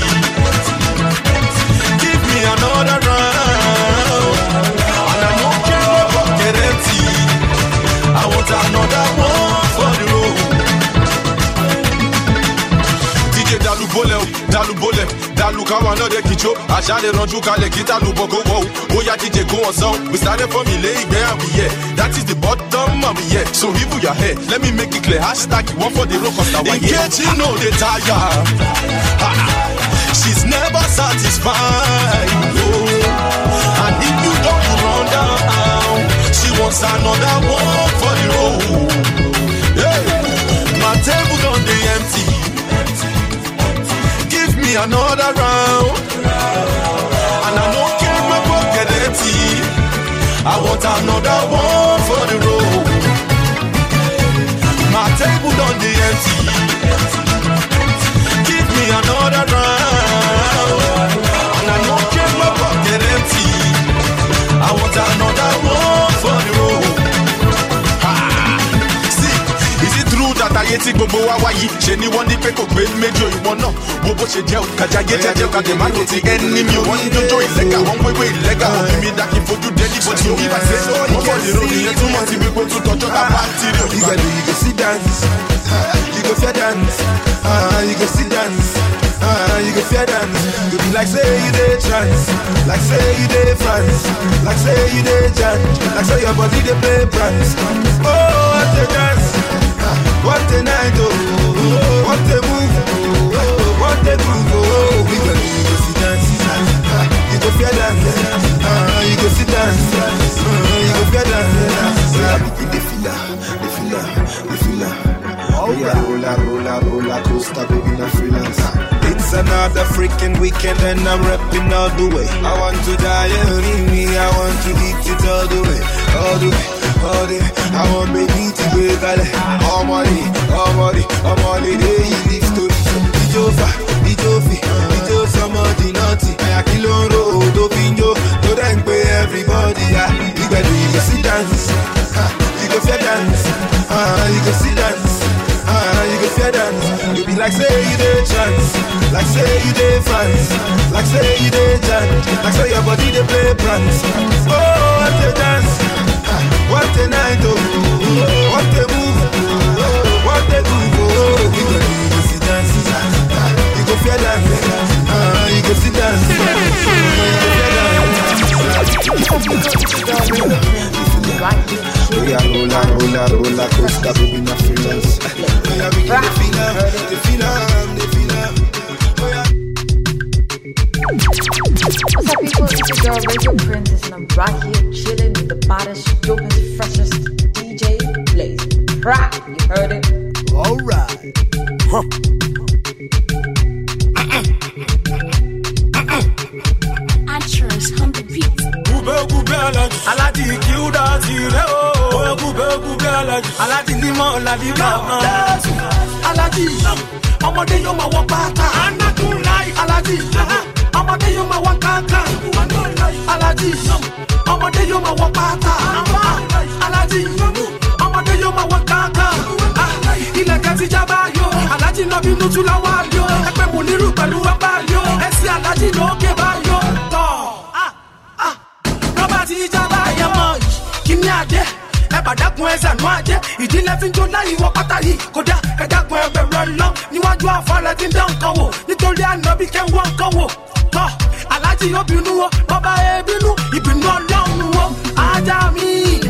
Give me another round, and I don't care my pocket empty. I want another one for the road. D J Dalu Bole, Dalu Bole. Dalu kawa no de kicho, ashale ranju kale kita lu bogo wo. Oya D J go on sound, we started from ile igbe and we here. That is the bottom and we here. So even your hair, let me make it clear. Hashtag you want for the road cause now in case you know the tire. She's never satisfied. Oh. And if you don't run down, she wants another one for the road. Hey. My table on the empty. Another round, and I don't care my pocket empty. I want another one for the road. My table done the empty. Give me another round, and I don't care my pocket empty. I want another one for the road. That I yet go Hawaii, Jenny one the peco great major, you want no, Bobo Shell, Kajageta, Kademano, the enemy, you want to join Lega, one way, Lega, me that for you, Daddy, but you even say, one for the road, you two months, you go to touch your party. You can see dance, you go fair dance, you go see dance, you go fair dance. You be like say you dey chance, like say you dey France, like say you dey judge, like say your body dey play France. Oh, what a dance. What a night, oh, what a move, oh, what a groove, oh, we go, you go see dance, you go fear dance, uh, you go see dance, uh, you go fear dance, we are between the filler, the filler, the filler, oh yeah, roller, roller, roller coaster, baby, no freelance. It's another freaking weekend and I'm rapping all the way. I want to die, you me, I want to eat it all the way, all the way. All day, I want baby to be gale. All money, all money, all money. They live story. Ijofa, Ijofi, Ijo somebody naughty. I kill on road, Opinjo. To then pay everybody. You got to you go see dance, you go fair dance, you go see dance, you go fair dance. Like say you dey chance, like say you dey fans, like say you dey jam, like say your body dey play pranks. Oh, what a dance, what a night, oh, what a move, what a groove, oh. You go, you go see dance, you go feel dance, ah, you go see dance, you go feel dance. We are roller, roller, roller coaster, baby, not freelance. We are making the film, the film, the film. What's up, people? It's your girl Radio Princess, and I'm right here chilling with the baddest, dopest, freshest D J Blaze. Rap, you heard it? Alright. Huh. Actress on the beat. Gube gube alaji, alaji kiuda tire o. Oya gube gube alaji, alaji limo la lima. Alaji, ọmọdé yóò máa wọ pátá. Anakun láì. Alaji, ọmọdé yóò máa wọ kankan. Alaji, ọmọdé yóò máa wọ pátá. Alaji, ọmọdé yóò máa wọ kankan. Ilẹ̀kẹ̀ ti jábá yo, alaji náà bínú tún láwá yo. Ẹgbẹ́ mo nírú pẹ̀lú ọba yo. Ẹsẹ̀ alaji lókè bá yo. Ti ìjọba ẹ̀yẹmọ yìí kí ní adé ẹ bàdákun ẹsẹ̀ nù adé ìdílé fi ń jó láyé wọ pátá yìí kódà kẹdákun ẹgbẹ̀rún ọlọ́ níwájú àfọlẹ́ tí ń dán nǹkan wò nítorí ànábì kẹ́wọ́n nǹkan wò tọ́ aláàjì yóò bínú wo bọ́bá ẹ bínú ìbínú ọlọ́run wo ajá mi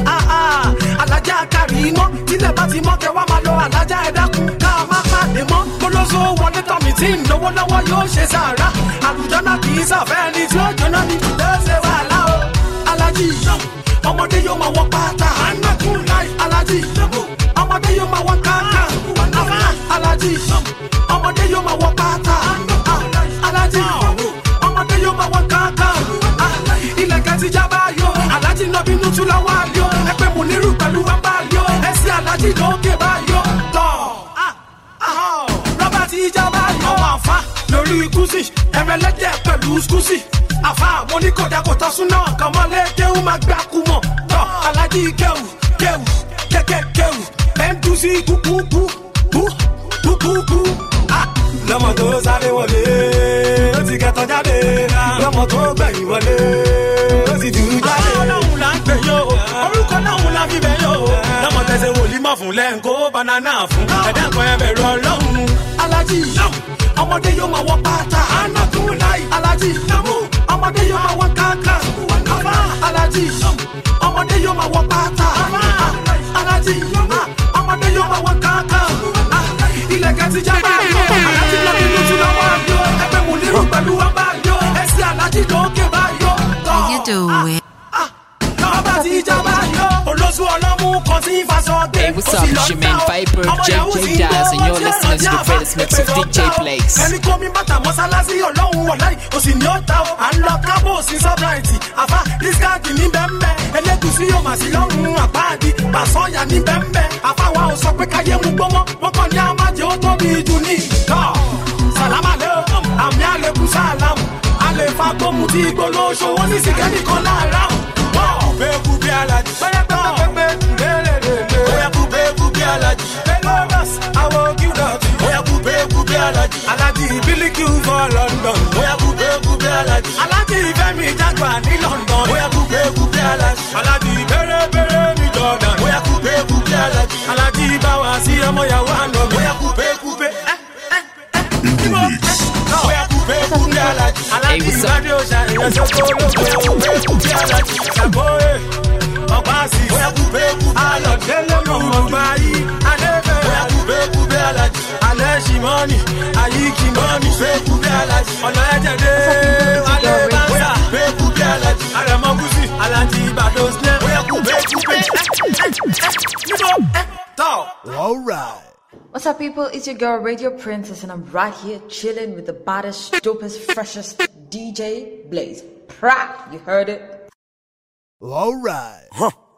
alájà kárí iná tílẹ̀ bá ti mọ́ kẹwàá máa lọ alájà ẹ̀dákun ká má pàdé mọ́ kólóso wọlé tọ́mì tí ń lówó lọ́wọ́ yóò ṣe sàárà àlùjọ náà kì í sàfẹ́ ni tí ó jóná ní lẹ́sẹ̀ wàhálà o. Alaji, ọmọdé yóò máa wọ pátá. Anakun láì. Alaji, ọmọdé yóò máa wọ kankan. Alaji, ọmọdé yóò máa wọ pátá. Alaji, ọmọdé yóò máa wọ kankan. Ilẹ̀kẹ̀ ti jábá yo. Alaji náà bínú tún láwá yo. Ẹgbẹ́ mo nírú pẹ̀lú bàbá yo. Ẹsẹ̀ Alaji lókè bá yo. Tọ́ rọ́bà ti jábá yo. Àwọn àfa lórí kùsì. Ẹ̀rẹ̀lẹ́dẹ̀ pẹ̀lú skùsì. Àfa mo ní kódà kò tọ́ súná kan mọ́lé kéwù máa gbà kú mọ̀. Tọ́ alájí kéwù kéwù kékè kéwù ẹ̀ ń tú sí kúkúkú kú kúkúkú. Lọ́mọ tó sáré wọlé ó ti kẹtọ jáde. Lọ́mọ tó gbẹ̀yìn wọlé ó ti dùn jáde. Ọlọ́run là ń pè yó orúkọ náà la fi bẹ̀ yó. Lọ́mọ tẹ̀sẹ̀ wòlíì mọ̀ fún lẹ́ǹkó banana fún. Ẹ̀dá kan ẹ bẹ̀rù Ọlọ́run. Alájí ọmọdé yóò máa wọ pátá. Anakun láì. Alájí ọmọdé yóò máa wọ kankan. Alaji, ọmọdé yóò máa wọ pátá. Alaji, ọmọdé yóò máa wọ kankan. Ilẹ̀kẹ̀ ti jábá yo. Alaji lọ bí lójú lọ́wọ́ yo. Ẹgbẹ́ mo nírú pẹ̀lú ọba yo. Ẹsẹ̀ Alaji lókè bá yo. You do it. Ọba ti jábá yo. Olóṣù ọlọ́mú kan sí ìfàsọ gbé. Hey, what's up? It's your man Viper, J J Daz, and you're listening to the greatest mix of D J Blaze. Ẹni kó mi bàtà mọ́sálásí ọlọ́run wọ̀láì, ó sì ní ó ta ó. À ń lọ kábò sí sọ́bráìtì. Àfa dískáàdì ní bẹ́ńbẹ́. Ẹlẹ́gùsí yóò mà sí lọ́rùn àpáàdì. Bàṣọ́yà ní bẹ́ńbẹ́. Àfa wa ò sọ pé káyé mú gbọ́mọ́. Wọ́n kàn ní àmàjẹ́ ó tóbi jù ní ìtọ́. Sàlámà lé o, àmì àlékún sàlámù. Àlè fa gbóhùn tí gbólóṣó wọ́n ní sìkẹ́nì kan láàárá. Wọ́n bẹ́ẹ̀ kú bí alájí. Bẹ́ẹ̀ pẹ́pẹ́pẹ́ lélelele. Bóyá kú bẹ́ẹ̀ kú bí alájí. Lagos, àwọn kúdọ̀tì. Bóyá kú bẹ́ẹ̀ kú bí alájí. Alájí Bílíkì for London. Bóyá kú bẹ́ẹ̀ kú bí alájí. Alájí Fẹ́mi Jágbà ní London. Bóyá kú bẹ́ẹ̀ kú bí alájí. Alájí bẹ́rẹ̀bẹ́rẹ̀ ní Jordan. Bóyá kú bẹ́ẹ̀ kú bí alájí. Alájí báwa sí ọmọ yàwó àná. Bóyá kú bẹ́ẹ̀ kú bẹ́ẹ̀. Bóyá kú bẹ́ẹ̀ kú bí alájí. Alájí Ìgbàdé Òṣà ìyẹn tó kó lóko. Bóyá kú bí alájí. Ṣàbóyè ọ̀pá sí. Bóyá kú bẹ́ẹ̀ kú bí alájí. Alọ̀dẹ́lẹ̀ mọ̀ ọgbà yìí. Adébẹ̀. Bóyá kú bẹ́ẹ̀ kú bí alájí. Alẹ́ ṣì mọ́ni. Àyíkí mọ́ni. Bẹ́ẹ̀ kú bí alájí. Ọ̀nà ẹ̀jẹ̀ dé. Alẹ́ bá ń sà. Bẹ́ẹ̀ kú bí alájí. Àrẹ̀mọ́ Gúsì. Alájí Ìbàdàn Snẹ́. Bóyá kú bẹ́ẹ̀ kú bẹ́ẹ̀. Níbo ẹ tọ̀. All right. What's up, people? It's your girl Radio Princess, and I'm right here chilling with the baddest, dopest, freshest D J Blaze. Pra, you heard it? All right. Huh.